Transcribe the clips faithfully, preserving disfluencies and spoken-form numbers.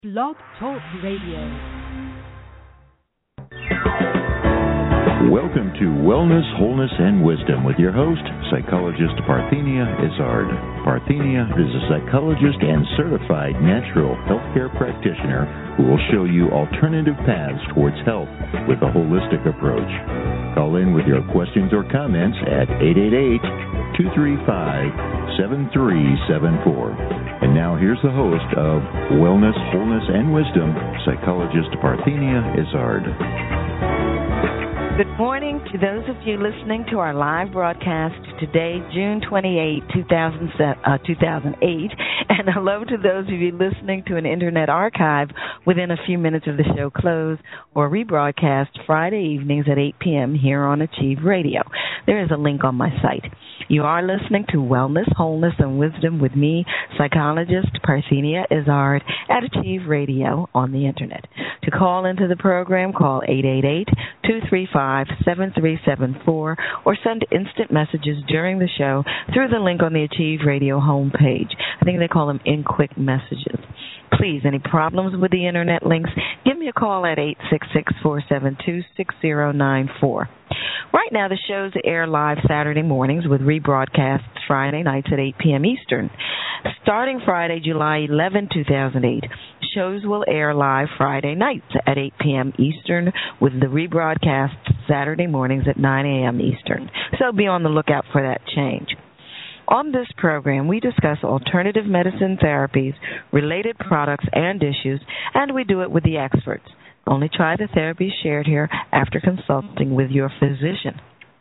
Blog Talk Radio. Welcome to Wellness, Wholeness, and Wisdom with your host, psychologist Parthenia Izzard. Parthenia is a psychologist and certified natural healthcare practitioner who will show you alternative paths towards health with a holistic approach. Call in with your questions or comments at eight eight eight, two three five, seven three seven four. And now here's the host of Wellness, Wholeness, and Wisdom, psychologist Parthenia Izzard. Good morning to those of you listening to our live broadcast today, June twenty-eighth, two thousand eight, and hello to those of you listening to an internet archive within a few minutes of the show close or rebroadcast Friday evenings at eight p.m. here on Achieve Radio. There is a link on my site. You are listening to Wellness, Wholeness, and Wisdom with me, psychologist Parthenia Izzard at Achieve Radio on the internet. To call into the program, call eight eight eight, two three five, seven three seven four or send instant messages during the show through the link on the Achieve Radio homepage. I think they call them in-quick messages. Please, any problems with the internet links, give me a call at eight six six, four seven two, six zero nine four. Right now, the shows air live Saturday mornings with rebroadcasts Friday nights at eight p.m. Eastern. Starting Friday, July eleventh, two thousand eight, shows will air live Friday nights at eight p.m. Eastern with the rebroadcasts Saturday mornings at nine a.m. Eastern. So be on the lookout for that change. On this program, we discuss alternative medicine therapies, related products, and issues, and we do it with the experts. Only try the therapies shared here after consulting with your physician.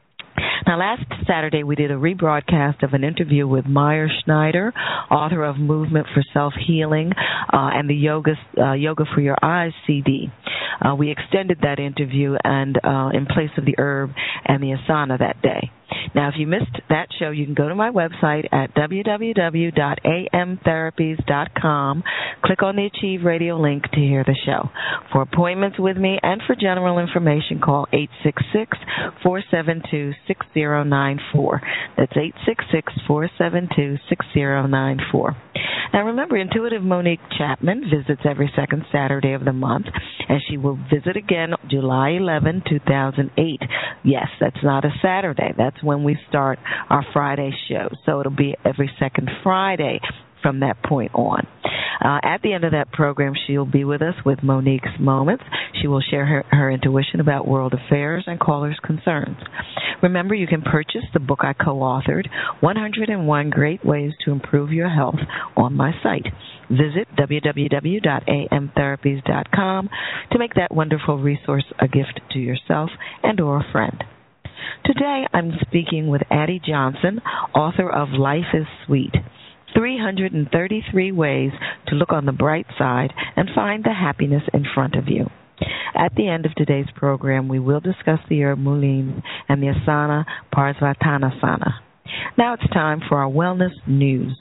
Now, last Saturday, we did a rebroadcast of an interview with Meyer Schneider, author of Movement for Self-Healing uh, and the Yoga, uh, Yoga for Your Eyes C D. Uh, we extended that interview and uh, in place of the herb and the asana that day. Now, if you missed that show, you can go to my website at w w w dot a m therapies dot com. Click on the Achieve Radio link to hear the show. For appointments with me and for general information, call eight six six, four seven two, six zero nine four. That's eight six six, four seven two, six zero nine four. Now, remember, Intuitive Monique Chapman visits every second Saturday of the month, and she will visit again July eleventh, two thousand eight. Yes, that's not a Saturday. That's when we start our Friday show. So it'll be every second Friday from that point on. Uh, at the end of that program, she'll be with us with Monique's Moments. She will share her, her intuition about world affairs and callers' concerns. Remember, you can purchase the book I co-authored, one hundred one Great Ways to Improve Your Health, on my site. Visit w w w dot a m therapies dot com to make that wonderful resource a gift to yourself and or a friend. Today, I'm speaking with Addie Johnson, author of Life is Sweet, three hundred thirty-three Ways to Look on the Bright Side and Find the Happiness in Front of You. At the end of today's program, we will discuss the herb mullein and the asana Parsvatanasana. Now it's time for our wellness news.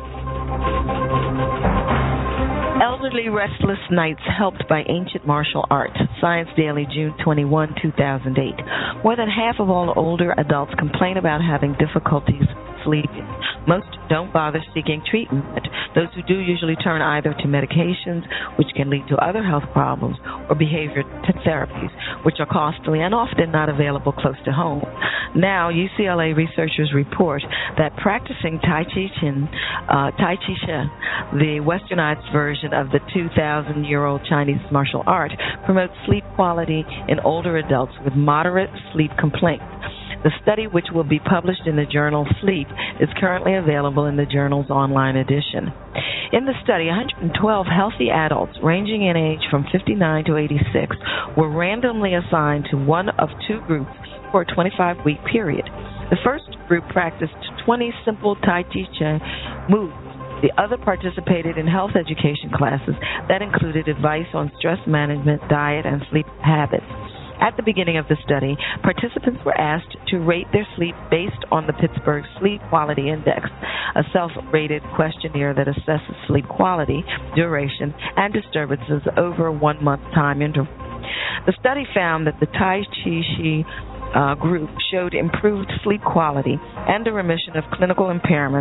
Elderly restless nights helped by ancient martial arts. Science Daily, June twenty-first, two thousand eight. More than half of all older adults complain about having difficulties sleeping. Most don't bother seeking treatment. Those who do usually turn either to medications, which can lead to other health problems, or behavior therapies, which are costly and often not available close to home. Now, U C L A researchers report that practicing Tai Chi Chuan, uh, Tai Chi Chuan, the westernized version of the two thousand year old Chinese martial art, promotes sleep quality in older adults with moderate sleep complaints. The study, which will be published in the journal Sleep, is currently available in the journal's online edition. In the study, one hundred twelve healthy adults ranging in age from fifty-nine to eighty-six were randomly assigned to one of two groups for a twenty-five week period. The first group practiced twenty simple Tai Chi Chuan moves. The other participated in health education classes that included advice on stress management, diet, and sleep habits. At the beginning of the study, participants were asked to rate their sleep based on the Pittsburgh Sleep Quality Index, a self-rated questionnaire that assesses sleep quality, duration, and disturbances over a one-month time interval. The study found that the Tai Chi Chi uh, group showed improved sleep quality and a remission of clinical impairments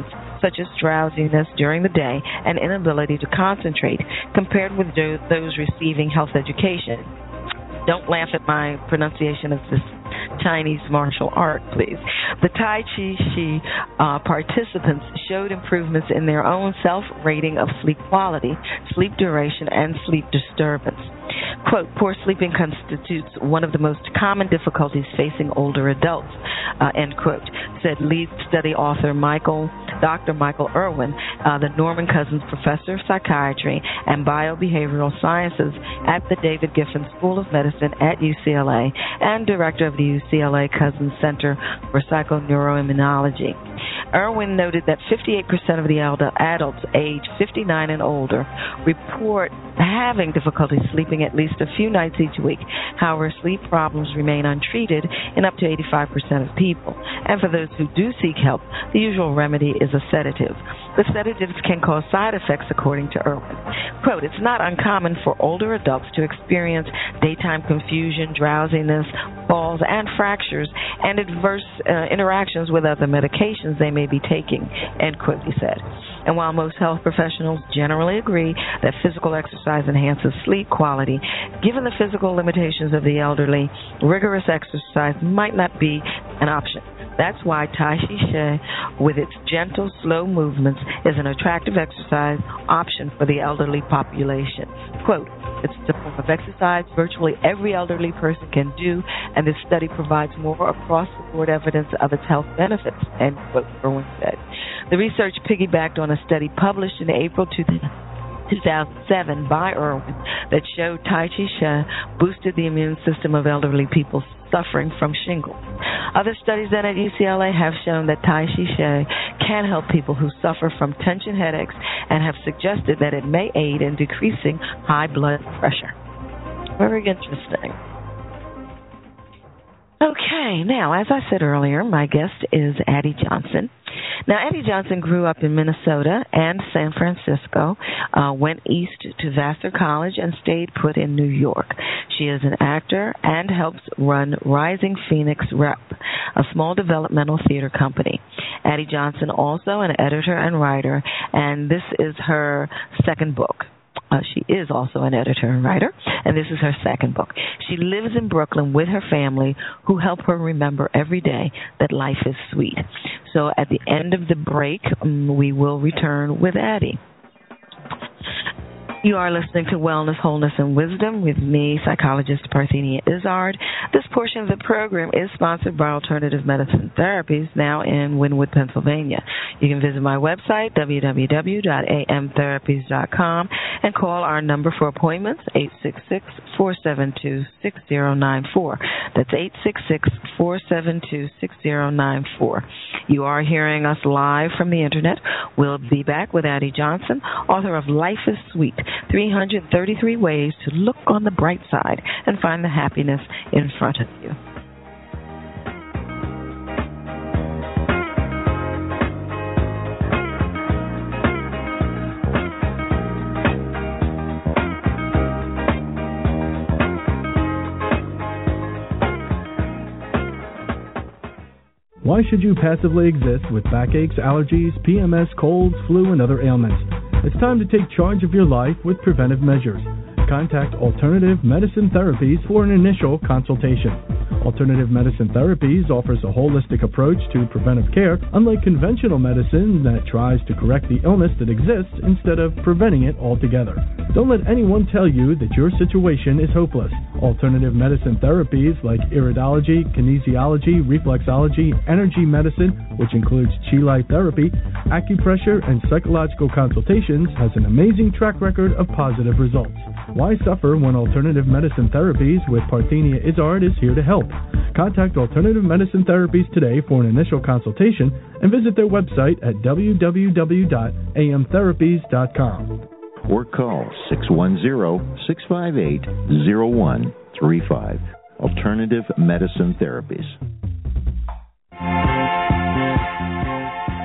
such as drowsiness during the day and inability to concentrate, compared with those receiving health education. Don't laugh at my pronunciation of this Chinese martial art, please. The Tai Chi Chi uh, participants showed improvements in their own self-rating of sleep quality, sleep duration, and sleep disturbance. Quote, poor sleeping constitutes one of the most common difficulties facing older adults, uh, end quote, said lead study author Michael, Doctor Michael Irwin, uh, the Norman Cousins Professor of Psychiatry and Biobehavioral Sciences at the David Giffen School of Medicine at U C L A and director of the U C L A Cousins Center for Psychoneuroimmunology. Irwin noted that fifty-eight percent of the elder adults age fifty-nine and older report having difficulty sleeping at least a few nights each week. However, sleep problems remain untreated in up to eighty-five percent of people. And for those who do seek help, the usual remedy is a sedative. The sedatives can cause side effects, according to Irwin. Quote, it's not uncommon for older adults to experience daytime confusion, drowsiness, falls, and fractures, and adverse uh, interactions with other medications they may be taking, end quote, he said. And while most health professionals generally agree that physical exercise enhances sleep quality, given the physical limitations of the elderly, rigorous exercise might not be an option. That's why Tai Chi Chi, with its gentle, slow movements, is an attractive exercise option for the elderly population. Quote, it's a form of exercise virtually every elderly person can do, and this study provides more across-the-board evidence of its health benefits, end quote, Irwin said. The research piggybacked on a study published in April two thousand seven by Irwin that showed Tai Chi Chi boosted the immune system of elderly people suffering from shingles. Other studies done at U C L A have shown that Tai Chi Chi can help people who suffer from tension headaches and have suggested that it may aid in decreasing high blood pressure. Very interesting. Okay, now, as I said earlier, my guest is Addie Johnson. Now, Addie Johnson grew up in Minnesota and San Francisco, uh, went east to Vassar College, and stayed put in New York. She is an actor and helps run Rising Phoenix Rep, a small developmental theater company. Addie Johnson, also an editor and writer, and this is her second book. Uh, she is also an editor and writer, and this is her second book. She lives in Brooklyn with her family, who help her remember every day that life is sweet. So at the end of the break, um, we will return with Addie. You are listening to Wellness, Wholeness, and Wisdom with me, psychologist Parthenia Izzard. This portion of the program is sponsored by Alternative Medicine Therapies, now in Wynwood, Pennsylvania. You can visit my website, w w w dot a m therapies dot com, and call our number for appointments, eight six six, four seven two, six zero nine four. That's eight six six, four seven two, six zero nine four. You are hearing us live from the Internet. We'll be back with Addie Johnson, author of Life is Sweet, three hundred thirty-three Ways to Look on the Bright Side and Find the Happiness in Front of You. Why should you passively exist with backaches, allergies, P M S, colds, flu, and other ailments? It's time to take charge of your life with preventive measures. Contact Alternative Medicine Therapies for an initial consultation. Alternative Medicine Therapies offers a holistic approach to preventive care, unlike conventional medicine that tries to correct the illness that exists instead of preventing it altogether. Don't let anyone tell you that your situation is hopeless. Alternative medicine therapies like iridology, kinesiology, reflexology, energy medicine, which includes Chi Light therapy, acupressure, and psychological consultations, has an amazing track record of positive results. Why suffer when Alternative Medicine Therapies with Parthenia Izzard is here to help? Contact Alternative Medicine Therapies today for an initial consultation and visit their website at w w w dot a m therapies dot com. Or call six one zero, six five eight, zero one three five. Alternative Medicine Therapies.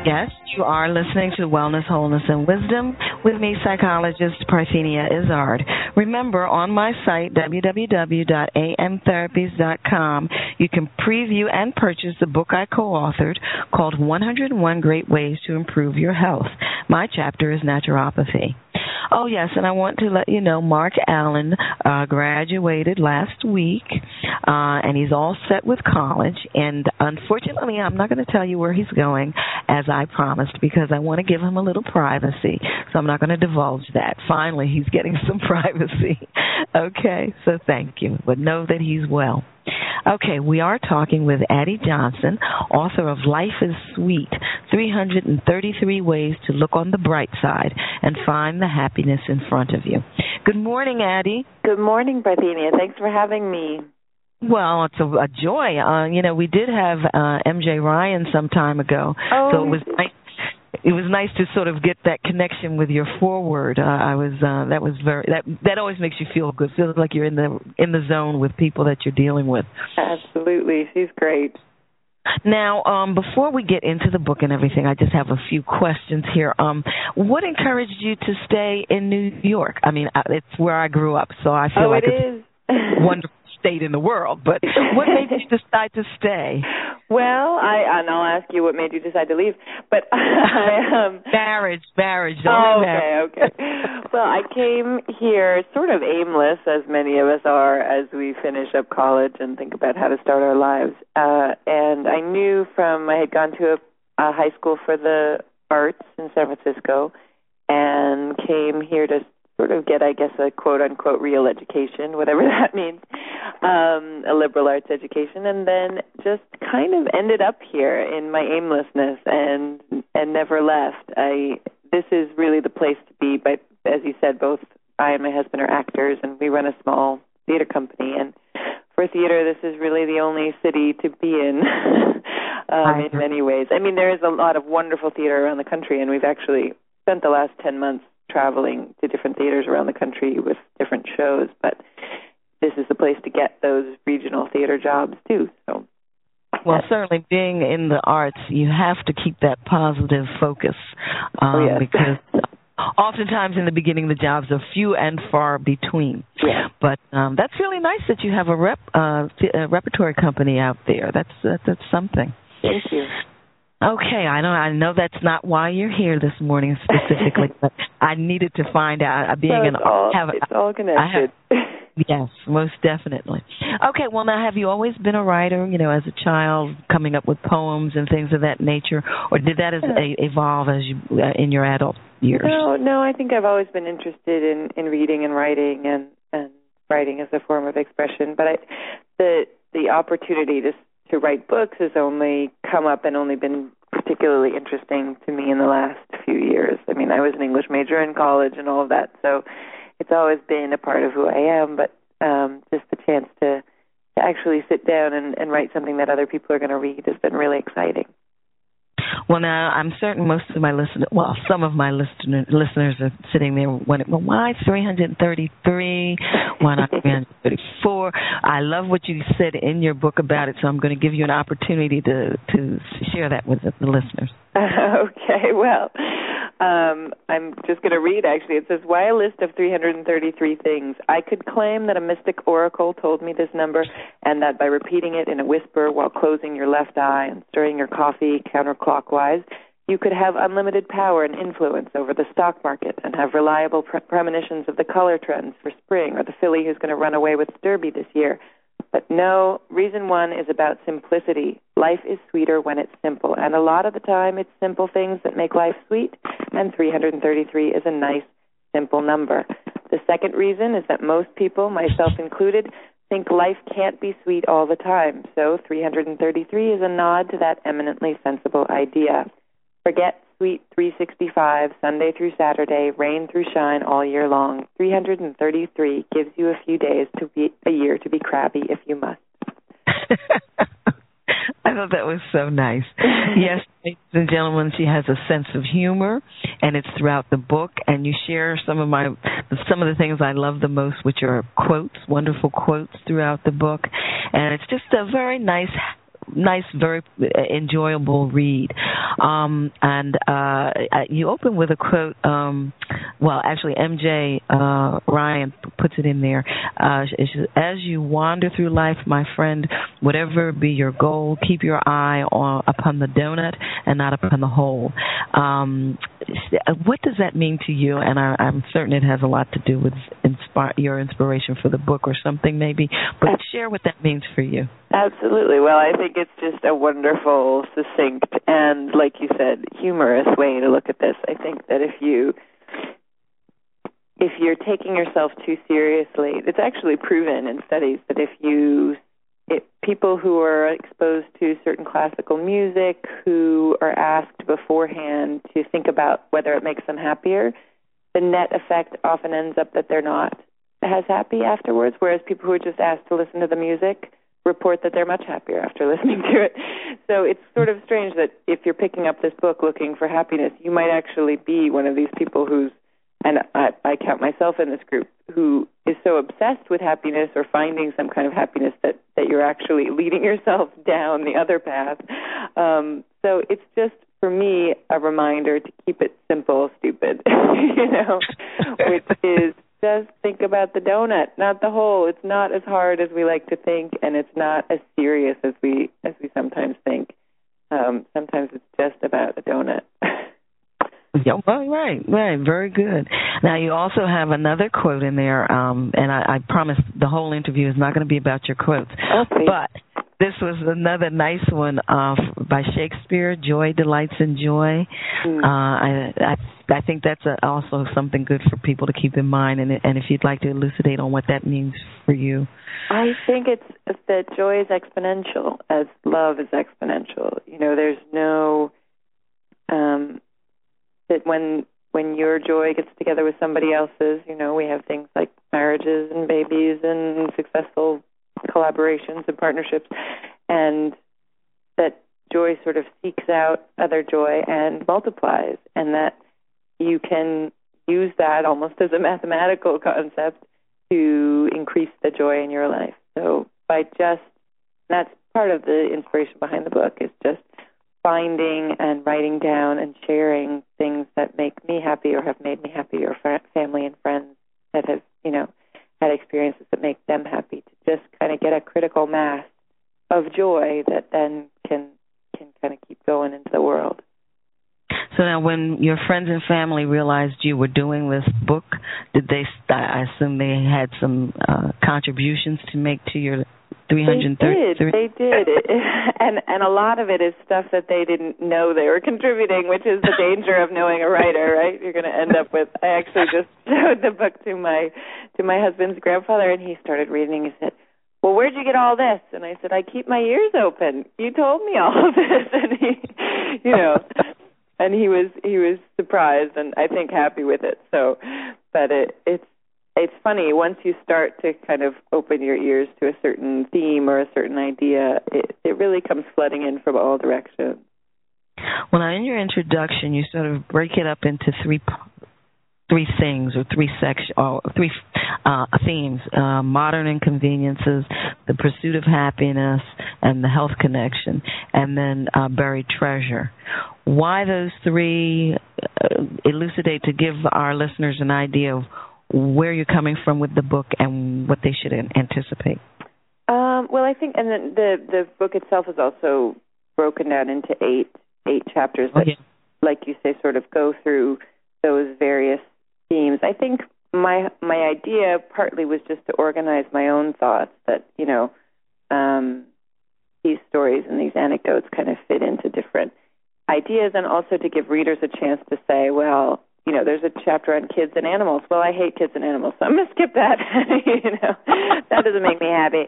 Yes, you are listening to Wellness, Wholeness, and Wisdom with me, psychologist Parthenia Izzard. Remember, on my site, w w w dot a m therapies dot com, you can preview and purchase the book I co-authored called one hundred one Great Ways to Improve Your Health. My chapter is naturopathy. Oh, yes, and I want to let you know Mark Allen uh, graduated last week, uh, and he's all set with college. And unfortunately, I'm not going to tell you where he's going, as I promised, because I want to give him a little privacy. So I'm not going to divulge that. Finally, he's getting some privacy. Okay, so thank you. But know that he's well. Okay, we are talking with Addie Johnson, author of Life is Sweet, three hundred thirty-three Ways to Look on the Bright Side and Find the Happiness in Front of You. Good morning, Addie. Good morning, Parthenia. Thanks for having me. Well, it's a, a joy. Uh, you know, we did have uh, M J Ryan some time ago, oh, so it was nice. It was nice to sort of get that connection with your foreword. Uh, I was uh, that was very that that always makes you feel good. Feels like you're in the in the zone with people that you're dealing with. Absolutely, she's great. Now, um, before we get into the book and everything, I just have a few questions here. Um, what encouraged you to stay in New York? I mean, it's where I grew up, so I feel oh, like it it's is. a wonderful state in the world. But what made you decide to stay? Well, I and I'll ask you what made you decide to leave. But I um marriage, marriage. Oh, okay, marriage. okay. Well, I came here sort of aimless, as many of us are, as we finish up college and think about how to start our lives. Uh, and I knew from I had gone to a, a high school for the arts in San Francisco, and came here to sort of get, I guess, a quote-unquote real education, whatever that means, um, a liberal arts education, and then just kind of ended up here in my aimlessness and and never left. I this is really the place to be, but as you said, both I and my husband are actors, and we run a small theater company, and for theater, this is really the only city to be in um, in many ways. I mean, there is a lot of wonderful theater around the country, and we've actually spent the last ten months traveling to different theaters around the country with different shows, but this is the place to get those regional theater jobs too. So, well, certainly being in the arts, you have to keep that positive focus um, oh, yes. because oftentimes in the beginning the jobs are few and far between. Yeah. But um, that's really nice that you have a rep uh, a repertory company out there. That's that's, that's something. Thank you. Okay, I know I know that's not why you're here this morning specifically, but I needed to find out. Being so an it's all, have, it's all connected. Have, yes, most definitely. Okay, well now, have you always been a writer? You know, as a child, coming up with poems and things of that nature, or did that as, a, evolve as you uh, in your adult years? No, no. I think I've always been interested in, in reading and writing, and, and writing as a form of expression. But I, the the opportunity to to write books has only come up and only been particularly interesting to me in the last few years. I mean, I was an English major in college and all of that, so it's always been a part of who I am, but um, just the chance to, to actually sit down and, and write something that other people are going to read has been really exciting. Well, now, I'm certain most of my listeners, well, some of my listener, listeners are sitting there wondering, well, why three hundred thirty-three? Why not three hundred thirty-four? I love what you said in your book about it, so I'm going to give you an opportunity to, to share that with the listeners. Okay, well, um, I'm just going to read, actually. It says, why a list of three hundred thirty-three things? I could claim that a mystic oracle told me this number, and that by repeating it in a whisper while closing your left eye and stirring your coffee counterclockwise, you could have unlimited power and influence over the stock market and have reliable pre- premonitions of the color trends for spring or the filly who's going to run away with Derby this year. But no, reason one is about simplicity. Life is sweeter when it's simple, and a lot of the time it's simple things that make life sweet, and three hundred thirty-three is a nice, simple number. The second reason is that most people, myself included, think life can't be sweet all the time, so three hundred thirty-three is a nod to that eminently sensible idea. Forget sweet three sixty-five, Sunday through Saturday, rain through shine all year long. three hundred thirty-three gives you a few days to be a year to be crabby if you must. I thought that was so nice. Yes, ladies and gentlemen, she has a sense of humor, and it's throughout the book. And you share some of my some of the things I love the most, which are quotes, wonderful quotes throughout the book. And it's just a very nice nice, very enjoyable read. Um, and uh, you open with a quote. Um, well, actually, M J uh, Ryan puts it in there. Uh, As you wander through life, my friend, whatever be your goal, keep your eye on upon the donut and not upon the hole. Um, what does that mean to you? And I, I'm certain it has a lot to do with inspire, your inspiration for the book or something maybe, but share what that means for you. Absolutely. Well, I think it's just a wonderful, succinct, and, like you said, humorous way to look at this. I think that if you if you're taking yourself too seriously, it's actually proven in studies that if you It, people who are exposed to certain classical music, who are asked beforehand to think about whether it makes them happier, the net effect often ends up that they're not as happy afterwards, whereas people who are just asked to listen to the music report that they're much happier after listening to it. So it's sort of strange that if you're picking up this book looking for happiness, you might actually be one of these people who's, and I, I count myself in this group, who is so obsessed with happiness or finding some kind of happiness that, that you're actually leading yourself down the other path. Um, so it's just, for me, a reminder to keep it simple, stupid, you know, which is just think about the donut, not the hole. It's not as hard as we like to think, and it's not as serious as we as we sometimes think. Um, sometimes it's just about a donut. Yeah, well, right, right, very good. Now, you also have another quote in there, um, and I, I promise the whole interview is not going to be about your quotes. Okay. But this was another nice one uh, by Shakespeare, Joy Delights in Joy. Mm. Uh, I, I I think that's a, also something good for people to keep in mind, and, and if you'd like to elucidate on what that means for you. I think it's that joy is exponential as love is exponential. You know, there's no... Um, that when when your joy gets together with somebody else's, you know, we have things like marriages and babies and successful collaborations and partnerships, and that joy sort of seeks out other joy and multiplies, and that you can use that almost as a mathematical concept to increase the joy in your life. So by just, that's part of the inspiration behind the book, is just finding and writing down and sharing things that make me happy or have made me happy, or family and friends that have, you know, had experiences that make them happy, to just kind of get a critical mass of joy that then can can kind of keep going into the world. So now when your friends and family realized you were doing this book, did they, I assume they had some uh, contributions to make to your three hundred thirty-three? They did. They did. It, and, and a lot of it is stuff that they didn't know they were contributing, which is the danger of knowing a writer, right? You're going to end up with, I actually just showed the book to my to my husband's grandfather, and he started reading. He said, well, where'd you get all this? And I said, I keep my ears open. You told me all of this. And he, you know, and he was he was surprised and I think happy with it. So, but it it's it's funny, once you start to kind of open your ears to a certain theme or a certain idea, it, it really comes flooding in from all directions. Well, now in your introduction, you sort of break it up into three three things or three sections or three uh, themes: uh, modern inconveniences, the pursuit of happiness, and the health connection, and then uh, buried treasure. Why those three? Uh, elucidate to give our listeners an idea of where you're coming from with the book and what they should anticipate. Um, well, I think, and the, the the book itself is also broken down into eight eight chapters that, oh, yeah. like you say, sort of go through those various themes. I think my my idea partly was just to organize my own thoughts, that, you know, um, these stories and these anecdotes kind of fit into different ideas, and also to give readers a chance to say, well, you know, there's a chapter on kids and animals. Well, I hate kids and animals, so I'm going to skip that. You know, that doesn't make me happy.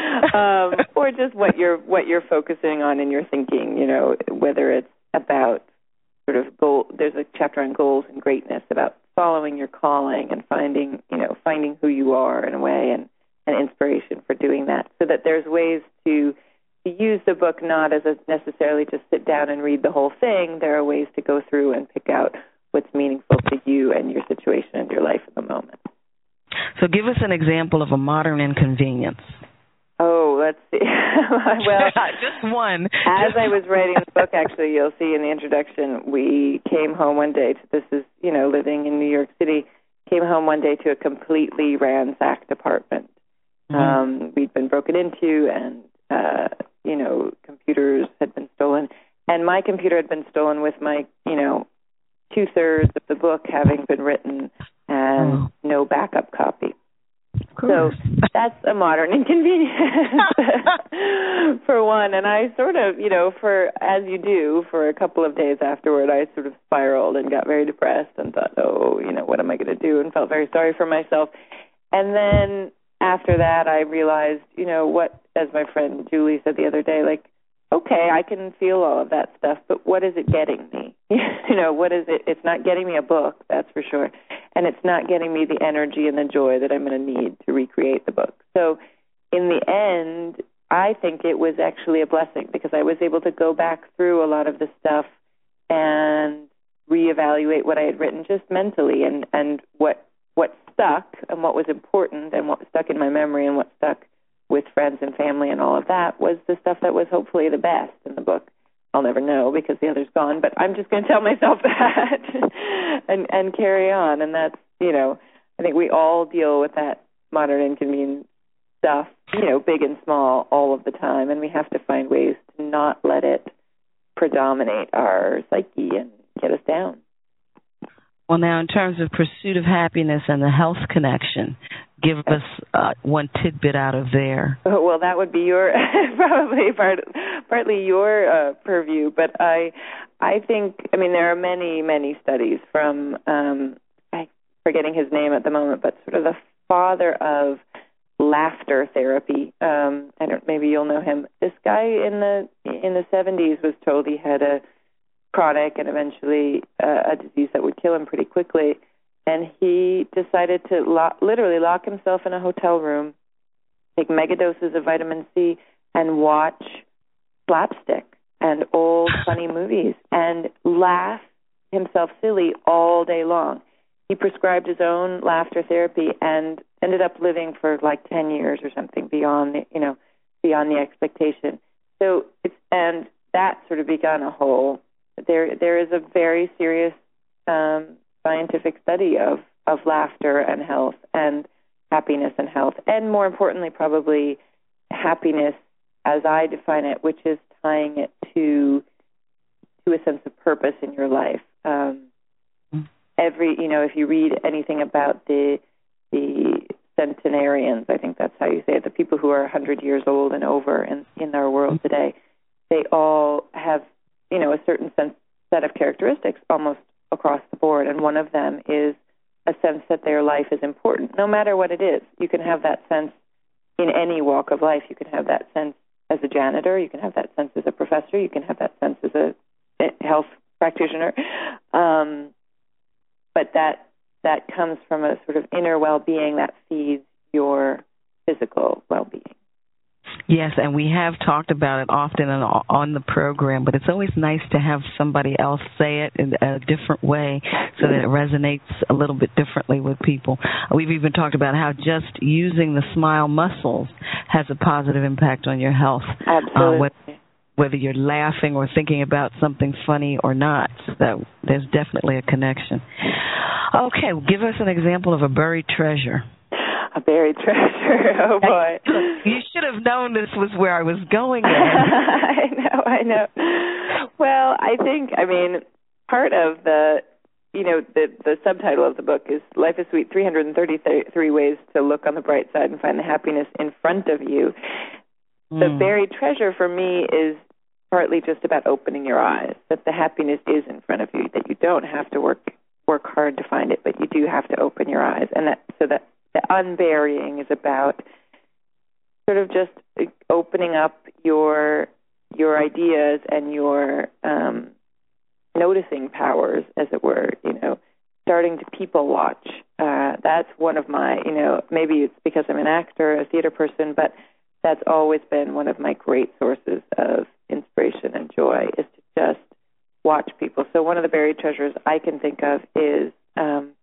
Um, or just what you're what you're focusing on in your thinking. You know, whether it's about sort of goal. There's a chapter on goals and greatness, about following your calling and finding, you know, finding who you are in a way, and, and inspiration for doing that. So that there's ways to to use the book not as a necessarily just sit down and read the whole thing. There are ways to go through and pick out what's meaningful to you and your situation and your life at the moment. So give us an example of a modern inconvenience. Oh, let's see. Well, just one. As I was writing the book, actually, you'll see in the introduction, we came home one day to, this is, you know, living in New York City, came home one day to a completely ransacked apartment. Mm-hmm. Um, we'd been broken into and, uh, you know, computers had been stolen. And my computer had been stolen with my, you know, two-thirds of the book having been written and oh. no backup copy. So that's a modern inconvenience for one. And I sort of, you know, for as you do, for a couple of days afterward, I sort of spiraled and got very depressed and thought, oh, you know, what am I going to do? And felt very sorry for myself. And then after that, I realized, you know, what, as my friend Julie said the other day, like, okay, I can feel all of that stuff, but what is it getting me? You know, what is it? It's not getting me a book, that's for sure. And it's not getting me the energy and the joy that I'm going to need to recreate the book. So in the end, I think it was actually a blessing because I was able to go back through a lot of the stuff and reevaluate what I had written just mentally and, and what what stuck and what was important and what stuck in my memory and what stuck with friends and family and all of that was the stuff that was hopefully the best in the book. I'll never know because the other's gone, but I'm just going to tell myself that and, and carry on. And that's, you know, I think we all deal with that modern inconvenience stuff, you know, big and small all of the time. And we have to find ways to not let it predominate our psyche and get us down. Well, now, in terms of pursuit of happiness and the health connection, give us uh, one tidbit out of there. Oh, well, that would be your probably part, partly your uh, purview, but I, I think, I mean, there are many, many studies from, um, I'm forgetting his name at the moment, but sort of the father of laughter therapy. Um, I don't, maybe you'll know him. This guy in the in the seventies was told he had a chronic and eventually uh, a disease that would kill him pretty quickly. And he decided to lock, literally lock himself in a hotel room, take megadoses of vitamin C, and watch slapstick and old funny movies and laugh himself silly all day long. He prescribed his own laughter therapy and ended up living for like ten years or something beyond the, you know, beyond the expectation. So it's, and that sort of began a whole. There, there is a very serious um, scientific study of, of laughter and health and happiness and health, and more importantly, probably happiness as I define it, which is tying it to to a sense of purpose in your life. Um, every, you know, if you read anything about the the centenarians, I think that's how you say it, the people who are one hundred years old and over in, in our world today, they all have, you know, a certain sense, set of characteristics almost across the board, and one of them is a sense that their life is important, no matter what it is. You can have that sense in any walk of life. You can have that sense as a janitor. You can have that sense as a professor. You can have that sense as a health practitioner. Um, but that that comes from a sort of inner well-being that feeds your physical well-being. Yes, and we have talked about it often on the program, but it's always nice to have somebody else say it in a different way so that it resonates a little bit differently with people. We've even talked about how just using the smile muscles has a positive impact on your health. Absolutely. Uh, whether, whether you're laughing or thinking about something funny or not, that there's definitely a connection. Okay, give us an example of a buried treasure. A buried treasure. Oh, boy. You should have known this was where I was going. I know, I know. Well, I think, I mean, part of the, you know, the, the subtitle of the book is Life is Sweet, three hundred thirty-three Ways to Look on the Bright Side and Find the Happiness in Front of You. Mm. The buried treasure for me is partly just about opening your eyes, that the happiness is in front of you, that you don't have to work work hard to find it, but you do have to open your eyes. And that so that the unburying is about sort of just opening up your your ideas and your um, noticing powers, as it were, you know, starting to people watch. Uh, that's one of my, you know, maybe it's because I'm an actor, a theater person, but that's always been one of my great sources of inspiration and joy is to just watch people. So one of the buried treasures I can think of is um,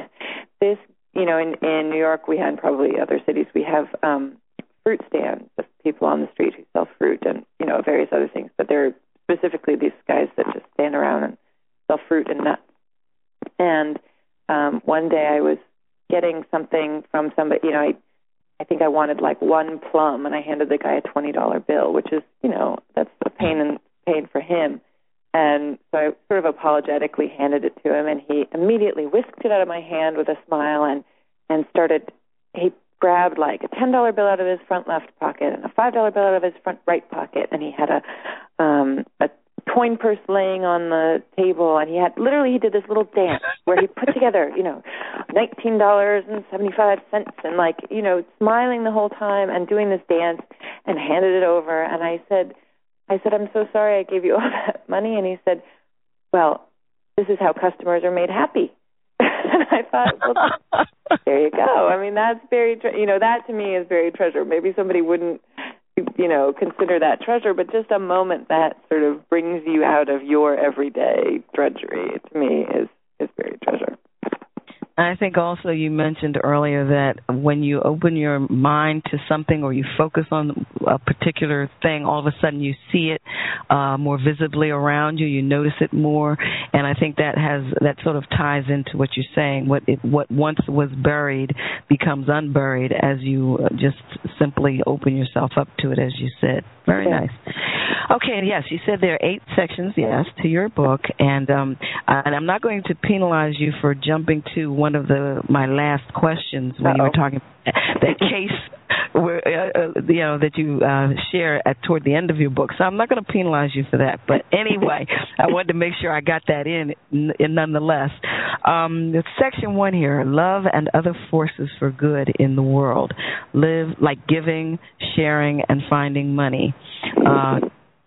this. You know, in, in New York, we had probably other cities, we have um, fruit stands, people on the street who sell fruit and, you know, various other things. But there are specifically these guys that just stand around and sell fruit and nuts. And um, one day I was getting something from somebody, you know, I I think I wanted like one plum, and I handed the guy a twenty dollar bill, which is, you know, that's a pain in pain for him. And so I sort of apologetically handed it to him, and he immediately whisked it out of my hand with a smile and, and started, he grabbed like a ten dollar bill out of his front left pocket and a five dollar bill out of his front right pocket, and he had a um, a coin purse laying on the table, and he had, literally he did this little dance where he put together, you know, nineteen dollars and seventy-five cents, and like, you know, smiling the whole time and doing this dance, and handed it over. And I said, I said, I'm so sorry I gave you all that money. And he said, well, this is how customers are made happy. And I thought, well, there you go. I mean, that's very, tre- you know, that to me is very treasure. Maybe somebody wouldn't, you know, consider that treasure, but just a moment that sort of brings you out of your everyday drudgery, to me, is, is very treasure. I think also you mentioned earlier that when you open your mind to something or you focus on a particular thing, all of a sudden you see it uh, more visibly around you, you notice it more, and I think that has that sort of ties into what you're saying. What it, what once was buried becomes unburied as you just simply open yourself up to it, as you said. Very yeah. nice. Okay, and yes, you said there are eight sections, yes, to your book, and um, and I'm not going to penalize you for jumping to one of the my last questions when Uh-oh. you were talking about that case where uh, you know that you uh, share at toward the end of your book. So I'm not going to penalize you for that. But anyway, I wanted to make sure I got that in, in nonetheless. Um, section one here: love and other forces for good in the world. Live like giving, sharing, and finding money. Uh,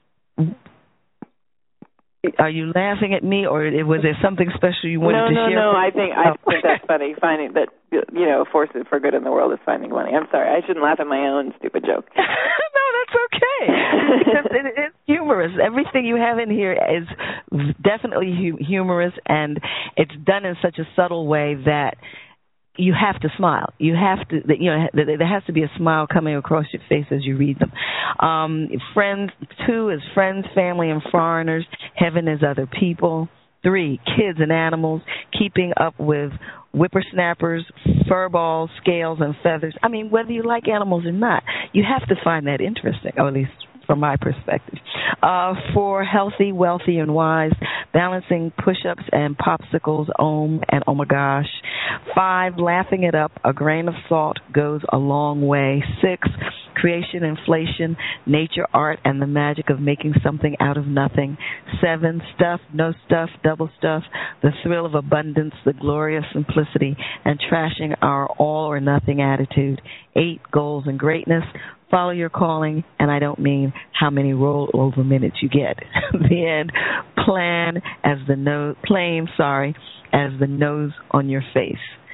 Are you laughing at me, or was there something special you wanted no, to no, share? No, no, I think I think that's funny. Finding that, you know, forces for good in the world is finding money. I'm sorry, I shouldn't laugh at my own stupid joke. No, that's okay. Because it, it's humorous. Everything you have in here is definitely hu- humorous, and it's done in such a subtle way that you have to smile. You have to, you know, there has to be a smile coming across your face as you read them. Um, friends, two is friends, family, and foreigners. Heaven is other people. Three, kids and animals. Keeping up with whippersnappers, furballs, scales, and feathers. I mean, whether you like animals or not, you have to find that interesting, or at least from my perspective. Uh, four, healthy, wealthy, and wise, balancing push-ups and popsicles, om and oh my gosh. Five, laughing it up, a grain of salt goes a long way. Six, creation, inflation, nature, art, and the magic of making something out of nothing. Seven, stuff, no stuff, double stuff, the thrill of abundance, the glory of simplicity, and trashing our all-or-nothing attitude. Eight, goals and greatness. Follow your calling, and I don't mean how many rollover minutes you get. The end. Plan as the nose, plain, sorry, as the nose on your face.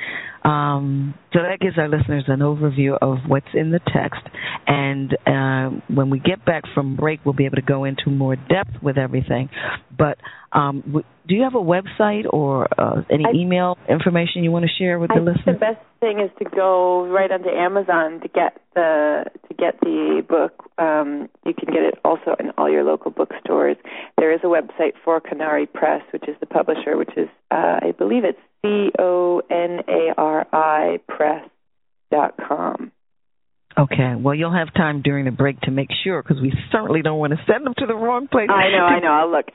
Um, so that gives our listeners an overview of what's in the text. And uh, when we get back from break, we'll be able to go into more depth with everything. But um, w- do you have a website or uh, any I, email information you want to share with I the listeners? The best thing is to go right onto Amazon to get the to get the book. Um, you can get it also in all your local bookstores. There is a website for Conari Press, which is the publisher, which is, uh, I believe it's C O N A R I press dot com. Okay. Well, you'll have time during the break to make sure, because we certainly don't want to send them to the wrong place. I know, I know. I'll look.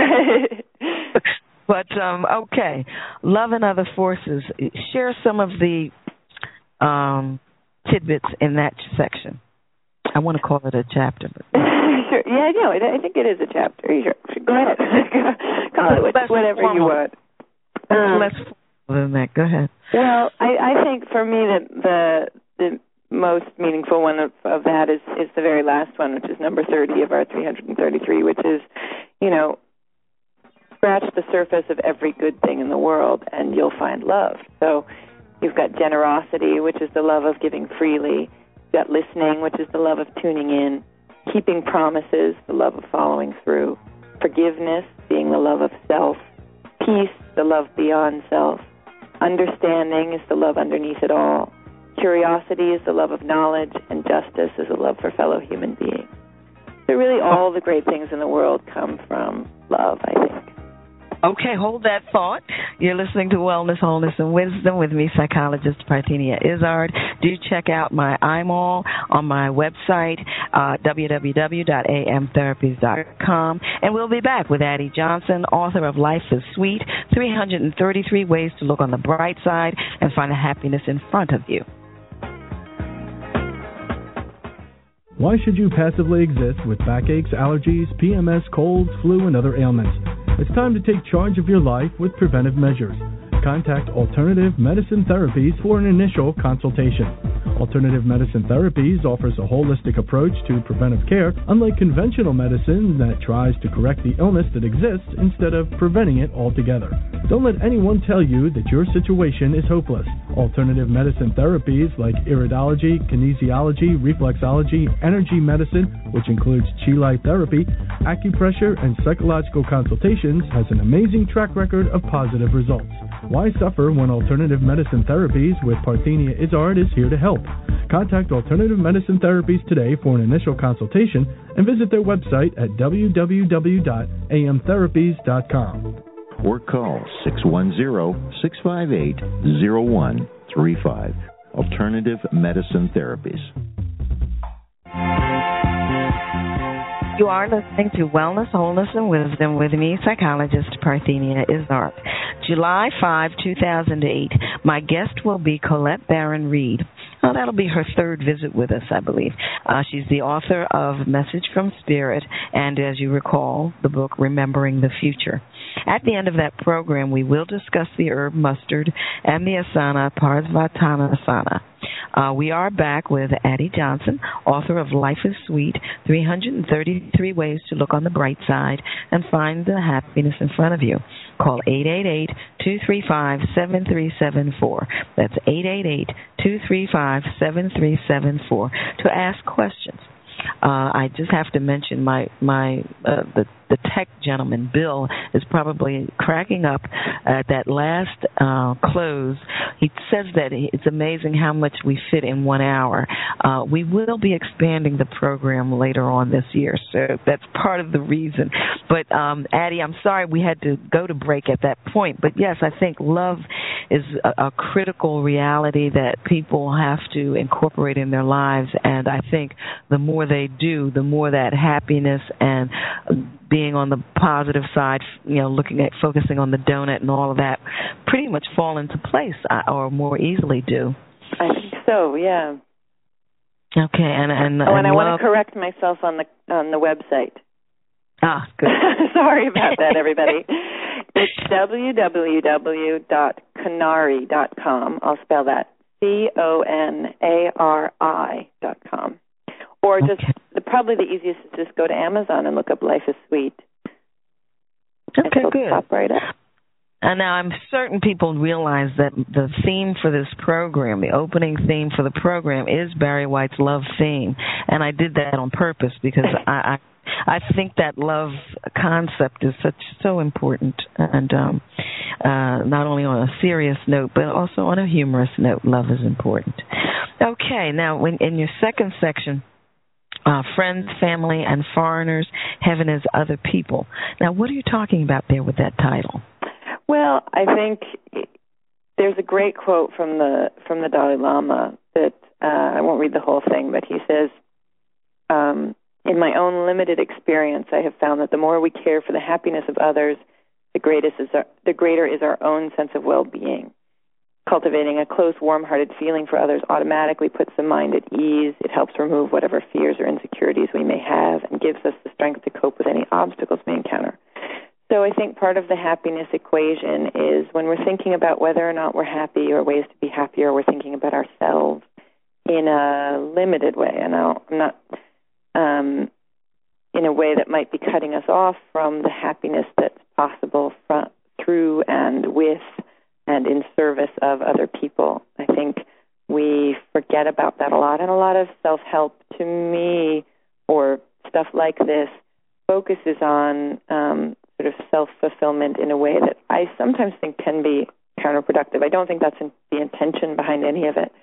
But, um, okay. Love and other forces. Share some of the um, tidbits in that section. I want to call it a chapter. But sure. Yeah, no, I think it is a chapter. Sure. Go ahead. Call it whatever you want. Um, Less than that. Go ahead. Well, I, I think for me that the the most meaningful one of, of that is, is the very last one, which is number thirty of our three hundred thirty-three, which is, you know, scratch the surface of every good thing in the world and you'll find love. So you've got generosity, which is the love of giving freely. You've got listening, which is the love of tuning in. Keeping promises, the love of following through. Forgiveness, being the love of self. Peace, the love beyond self. Understanding is the love underneath it all. Curiosity is the love of knowledge, and justice is a love for fellow human beings. So really all the great things in the world come from love, I think. Okay, hold that thought. You're listening to Wellness, Wholeness, and Wisdom with me, psychologist Parthenia Izzard. Do check out my I M A L on my website, uh, w w w dot a m therapies dot com. And we'll be back with Addie Johnson, author of Life is Sweet, three hundred thirty-three Ways to Look on the Bright Side and Find the Happiness in Front of You. Why should you passively exist with backaches, allergies, P M S, colds, flu, and other ailments? It's time to take charge of your life with preventive measures. Contact Alternative Medicine Therapies for an initial consultation. Alternative Medicine Therapies offers a holistic approach to preventive care, unlike conventional medicine that tries to correct the illness that exists instead of preventing it altogether. Don't let anyone tell you that your situation is hopeless. Alternative medicine therapies like iridology, kinesiology, reflexology, energy medicine, which includes Chi Light therapy, acupressure, and psychological consultations, has an amazing track record of positive results. Why suffer when Alternative Medicine Therapies with Parthenia Izzard is here to help? Contact Alternative Medicine Therapies today for an initial consultation and visit their website at w w w dot a m therapies dot com. Or call six one zero, six five eight, zero one three five. Alternative Medicine Therapies. You are listening to Wellness, Wholeness, and Wisdom with me, psychologist Parthenia Izzard. July fifth, two thousand eight, my guest will be Colette Baron Reid. Well, that'll be her third visit with us, I believe. Uh, she's the author of Message from Spirit and, as you recall, the book Remembering the Future. At the end of that program, we will discuss the herb mustard and the asana Parsvatanasana. Uh, we are back with Addie Johnson, author of Life is Sweet, three hundred thirty-three Ways to Look on the Bright Side and Find the Happiness in Front of You. Call eight eight eight, two three five, seven three seven four. That's eight eight eight, two three five, seven three seven four to ask questions. Uh, I just have to mention my my uh, the the tech gentleman, Bill, is probably cracking up at that last uh, close. He says that it's amazing how much we fit in one hour. Uh, we will be expanding the program later on this year, so that's part of the reason. But, um, Addie, I'm sorry we had to go to break at that point. But, yes, I think love is a, a critical reality that people have to incorporate in their lives, and I think the more they do, the more that happiness and being on the positive side, you know, looking at focusing on the donut and all of that, pretty much fall into place or more easily do. I think so, yeah. Okay, and and, oh, and, and I love... want to correct myself on the on the website. Ah, good. Sorry about that, everybody. It's w w w dot conari dot com. I'll spell that C O N A R I dot com. Or just okay. the, probably the easiest is just go to Amazon and look up Life is Sweet. Okay, good. Pop right up. And now I'm certain people realize that the theme for this program, the opening theme for the program, is Barry White's love theme, and I did that on purpose because I, I I think that love concept is such so important, and um, uh, not only on a serious note but also on a humorous note, love is important. Okay, now when in your second section. Uh, friends, family, and foreigners, heaven is other people. Now, what are you talking about there with that title? Well, I think there's a great quote from the from the Dalai Lama that uh, I won't read the whole thing, but he says, um, in my own limited experience, I have found that the more we care for the happiness of others, the greatest is our, the greater is our own sense of well-being. Cultivating a close, warm-hearted feeling for others automatically puts the mind at ease. It helps remove whatever fears or insecurities we may have and gives us the strength to cope with any obstacles we encounter. So I think part of the happiness equation is when we're thinking about whether or not we're happy or ways to be happier, we're thinking about ourselves in a limited way. And I'll, I'm not um, in a way that might be cutting us off from the happiness that's possible from, through and with and in service of other people. I think we forget about that a lot, and a lot of self-help, to me, or stuff like this, focuses on um, sort of self-fulfillment in a way that I sometimes think can be counterproductive. I don't think that's in the intention behind any of it,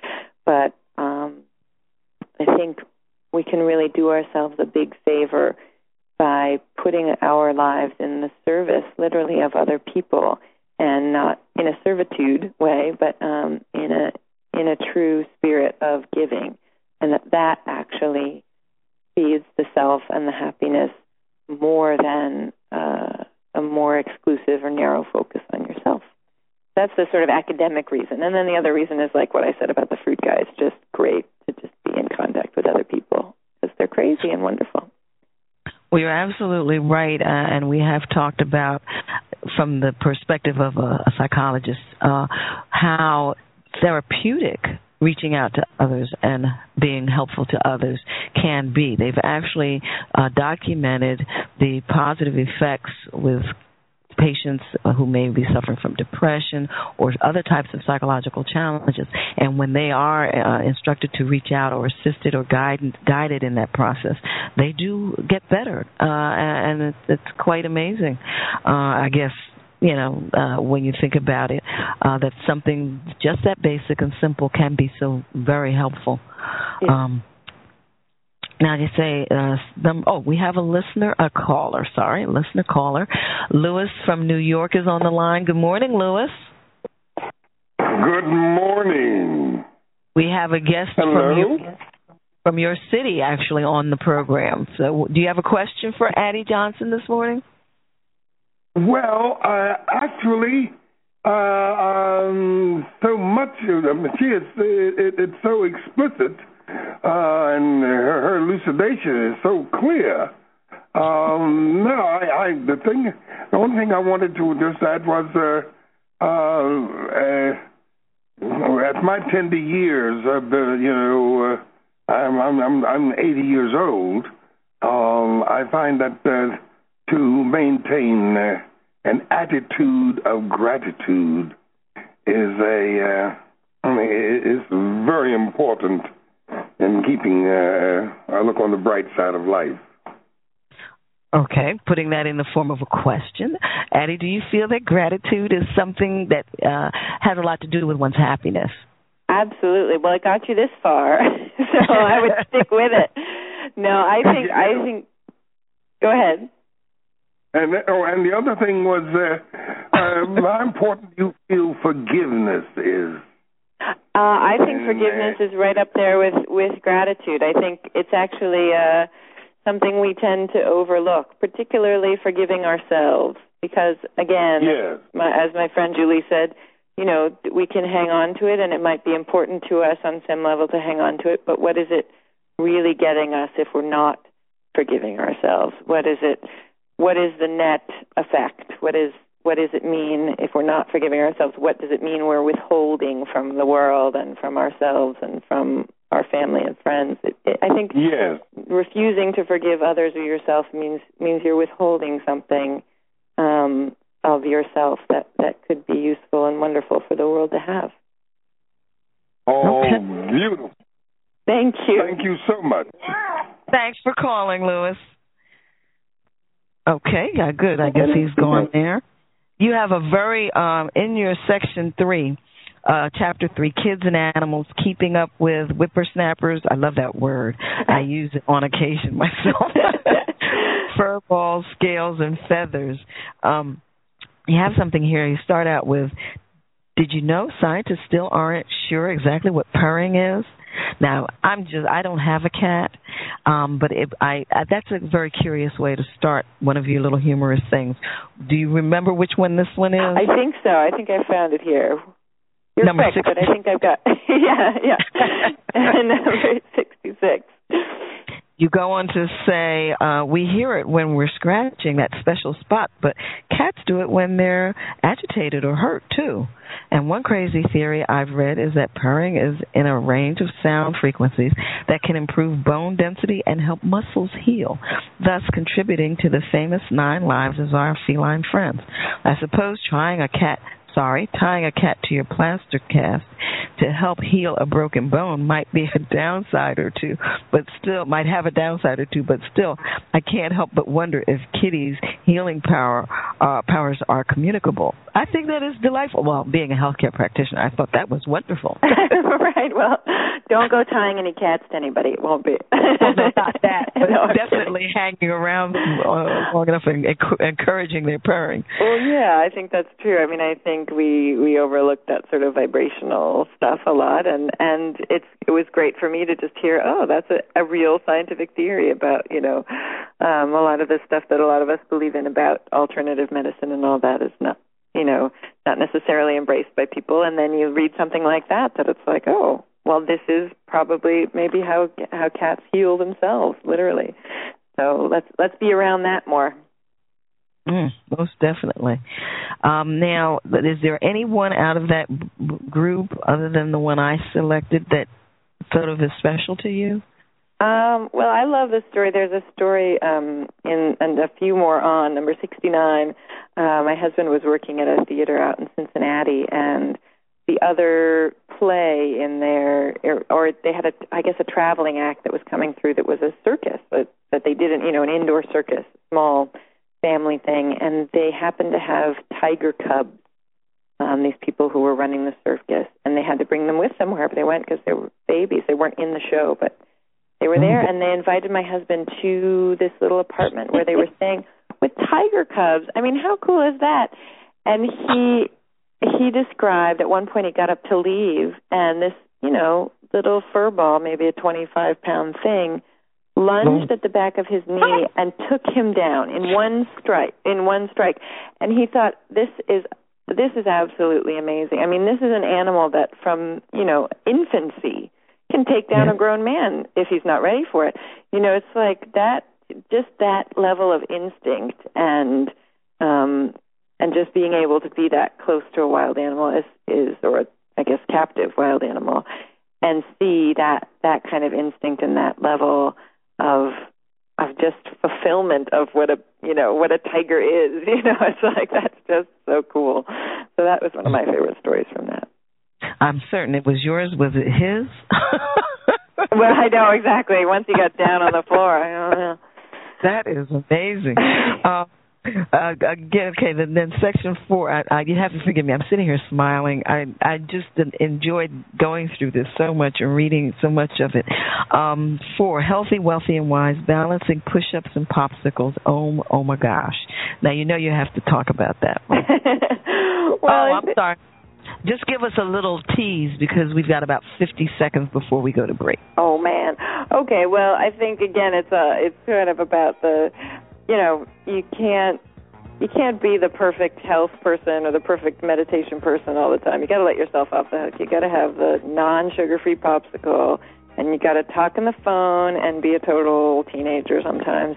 but um, I think we can really do ourselves a big favor by putting our lives in the service, literally, of other people, and not in a servitude way, but um, in a in a true spirit of giving, and that that actually feeds the self and the happiness more than uh, a more exclusive or narrow focus on yourself. That's the sort of academic reason. And then the other reason is like what I said about the fruit guy. It's just great to just be in contact with other people because they're crazy and wonderful. Well, you're absolutely right, uh, and we have talked about, from the perspective of a, a psychologist, uh, how therapeutic reaching out to others and being helpful to others can be. They've actually uh, documented the positive effects with patients who may be suffering from depression or other types of psychological challenges. And when they are uh, instructed to reach out or assisted or guided, guided in that process, they do get better. Uh, and it's, it's quite amazing. Uh, I guess, you know, uh, when you think about it, uh, that something just that basic and simple can be so very helpful. Yeah. Um, Now, you say, uh, them, oh, we have a listener, a caller, sorry, a listener caller. Lewis from New York is on the line. Good morning, Lewis. Good morning. We have a guest Hello? from your, from your city, actually, on the program. So do you have a question for Addie Johnson this morning? Well, uh, actually, uh, um, so much of them, she is, it, it's so explicit. Uh, and her, her elucidation is so clear. Um, no, I, I, the thing, the only thing I wanted to just add was, uh, uh, uh, at my tender years, uh, you know, uh, I'm, I'm, I'm eighty years old. Um, I find that uh, to maintain uh, an attitude of gratitude is a, uh, I mean, is very important and keeping uh, a look on the bright side of life. Okay, putting that in the form of a question. Addie, do you feel that gratitude is something that uh, has a lot to do with one's happiness? Absolutely. Well, it got you this far, so I would stick with it. No, I think, I think, go ahead. And, oh, and the other thing was uh, uh, how important you feel forgiveness is. Uh, I think forgiveness is right up there with, with gratitude. I think it's actually uh, something we tend to overlook, particularly forgiving ourselves. Because, again, yes. my, as my friend Julie said, you know, we can hang on to it, and it might be important to us on some level to hang on to it, but what is it really getting us if we're not forgiving ourselves? What is it? What is the net effect? What is What does it mean if we're not forgiving ourselves? What does it mean we're withholding from the world and from ourselves and from our family and friends? It, it, I think yes. refusing to forgive others or yourself means means you're withholding something um, of yourself that, that could be useful and wonderful for the world to have. Oh, okay. Beautiful. Thank you. Thank you so much. Thanks for calling, Lewis. Okay, yeah, good. I guess he's gone there. You have a very, um, in your section three, uh, chapter three, kids and animals, keeping up with whippersnappers. I love that word. I use it on occasion myself. Fur balls, scales, and feathers. Um, you have something here. You start out with, did you know scientists still aren't sure exactly what purring is? Now, I'm just, I don't have a cat, um, but if I, I that's a very curious way to start one of your little humorous things. Do you remember which one this one is? I think so. I think I found it here. You're Number quick, six. but I think I've got, yeah, yeah. Number sixty-six. You go on to say, uh, we hear it when we're scratching that special spot, but cats do it when they're agitated or hurt, too. And one crazy theory I've read is that purring is in a range of sound frequencies that can improve bone density and help muscles heal, thus contributing to the famous nine lives of our feline friends. I suppose trying a cat sorry, tying a cat to your plaster cast to help heal a broken bone might be a downside or two, but still might have a downside or two, but still, I can't help but wonder if kitties' healing power uh, powers are communicable. I think that is delightful. Well, being a healthcare practitioner, I thought that was wonderful. Right. Well, don't go tying any cats to anybody. It won't be. Well, no, not that, but no, definitely hanging around uh, long enough and encouraging their purring. Well, yeah, I think that's true. I mean, I think we we overlook that sort of vibrational stuff a lot, and and it's it was great for me to just hear, oh, that's a, a real scientific theory about, you know, um, a lot of the stuff that a lot of us believe in about alternative medicine and all that is not, you know, not necessarily embraced by people. And then you read something like that, that it's like, oh, well, this is probably maybe how how cats heal themselves, literally. So let's let's be around that more. Mm, most definitely. Um, now, is there anyone out of that b- group, other than the one I selected, that sort of is special to you? Um, well, I love this story. There's a story um, in, and a few more on, number sixty-nine. Uh, my husband was working at a theater out in Cincinnati, and the other play in there, or they had, a, I guess, a traveling act that was coming through that was a circus, that, that they did, you know, an indoor circus, small family thing, and they happened to have tiger cubs, um, these people who were running the circus, and they had to bring them with them wherever they went because they were babies. They weren't in the show, but they were there, and they invited my husband to this little apartment where they were staying with tiger cubs. I mean, how cool is that? And he he described at one point he got up to leave, and this, you know, little fur ball, maybe a twenty-five pound thing, lunged at the back of his knee and took him down in one strike. In one strike, and he thought, "This is this is absolutely amazing." I mean, this is an animal that, from you know infancy, can take down yeah. a grown man if he's not ready for it. You know, it's like that, just that level of instinct and um, and just being able to be that close to a wild animal is, is or a, I guess, captive wild animal, and see that that kind of instinct and that level of of just fulfillment of what a you know what a tiger is. You know, it's like that's just so cool. So that was one of my favorite stories from that. I'm certain it was yours. Was it his? Well, I know exactly. Once he got down on the floor, I don't know. That is amazing. uh, uh, again, okay, then, then section four, I, I, you have to forgive me. I'm sitting here smiling. I I just enjoyed going through this so much and reading so much of it. Um, four, healthy, wealthy, and wise, balancing push-ups and popsicles. Oh, oh my gosh. Now, you know you have to talk about that one. Well, oh, I'm sorry. Just give us a little tease because we've got about fifty seconds before we go to break. Oh, man. Okay, well, I think, again, it's a, it's kind of about the, you know, you can't you can't be the perfect health person or the perfect meditation person all the time. You got to let yourself off the hook. You got to have the non-sugar-free popsicle, and you got to talk on the phone and be a total teenager sometimes.